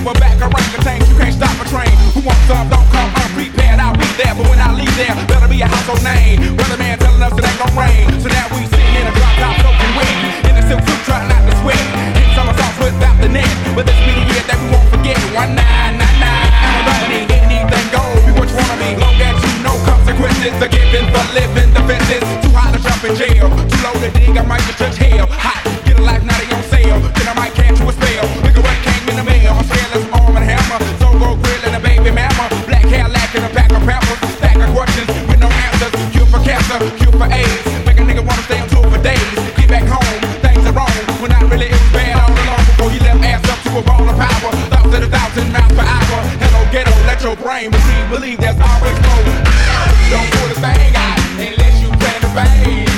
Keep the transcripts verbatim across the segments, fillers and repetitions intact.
paper back, orangutan, you can't stop a train. Who wants some, don't come unprepared, I'll be there. But when I leave there, better be a household name. Weatherman telling us it ain't gon' rain. So now we sitting in a drop top soaking wet, in a silk suit trying not to sweat. In summer sauce without the net, but this be the year that we won't forget. One nine nine nine, money, anything goes, be what you wanna be. Long as you know consequences, the giving for living defenses. Too hot to jump in jail, too low to dig, I might just touch hell. Hot, get a life, now they on sale, then I might catch you a spell. Look at what came in the mail, my scaleless arm and hammer. So go grill and a baby mama, black hair lacking a pack of peppers. Stack of questions with no answers, cure for cancer, cure for AIDS. Make a nigga wanna stay on tour for days. Get back home, things are wrong, when not really it was bad all along. Before he left ass up to a ball of power, thoughts at a thousand miles per hour. Hello ghetto, let your brain believe, believe there's always more. Don't pull the thing out unless you plan to bang.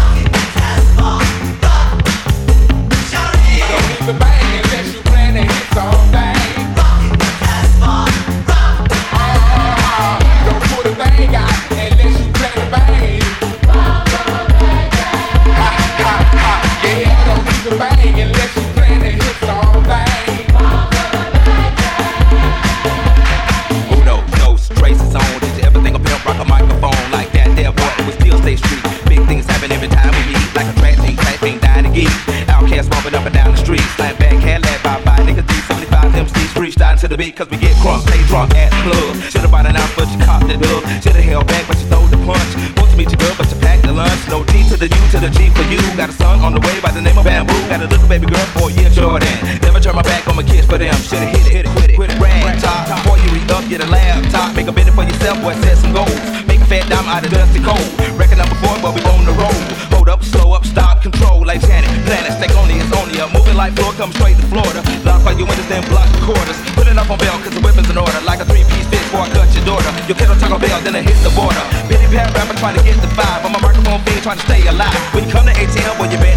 Don't need to bang unless you plan to hit something. Uh, don't pull the thing out unless you plan to bang. Ha, ha, ha, yeah, don't need to bang unless you plan to hit something. Who knows? Ghost traces on. Did you ever think of pimp rock a microphone like that? There, boy, it was still State Street. Big things happen every time we meet, like a trash team, trash team, dying to geek. Outcasts bumping up and down the street, slam back, cat lad, bye bye, niggas D seventy-five M Cs freestyling to the beat, cause we get crunk, stay drunk at the club. Should've bought an ounce, but you caught the dub. Should've held back, but you throw the punch. Want to meet your girl, but you packed the lunch. No D to the U to the G for you. Got a son on the way by the name of Bamboo. Got a little baby girl, four year Jordan. Never turn my back on my kids for them. Should've hit it, hit it, quit it, quit it, rag top. Before you re-up, get a laptop. Make a bid for yourself, boy, set some goals. Make a fat dime out of dusty cold. Reckon number four, but we on the road. Hold up, slow up, stop, control like Janet. Planet, stay on it's on ya. Moving like floor, come straight to Florida. Lock all your windows, then block the quarters. Put it up on bail, cause the weapon's in order. Like a three-piece fit before I cut your daughter. Your kid don't talk on bail, then I hit the border. Billy Pat rapper trying to get the vibe. I'm a microphone fiend trying to stay alive. When you come to A T L, boy, you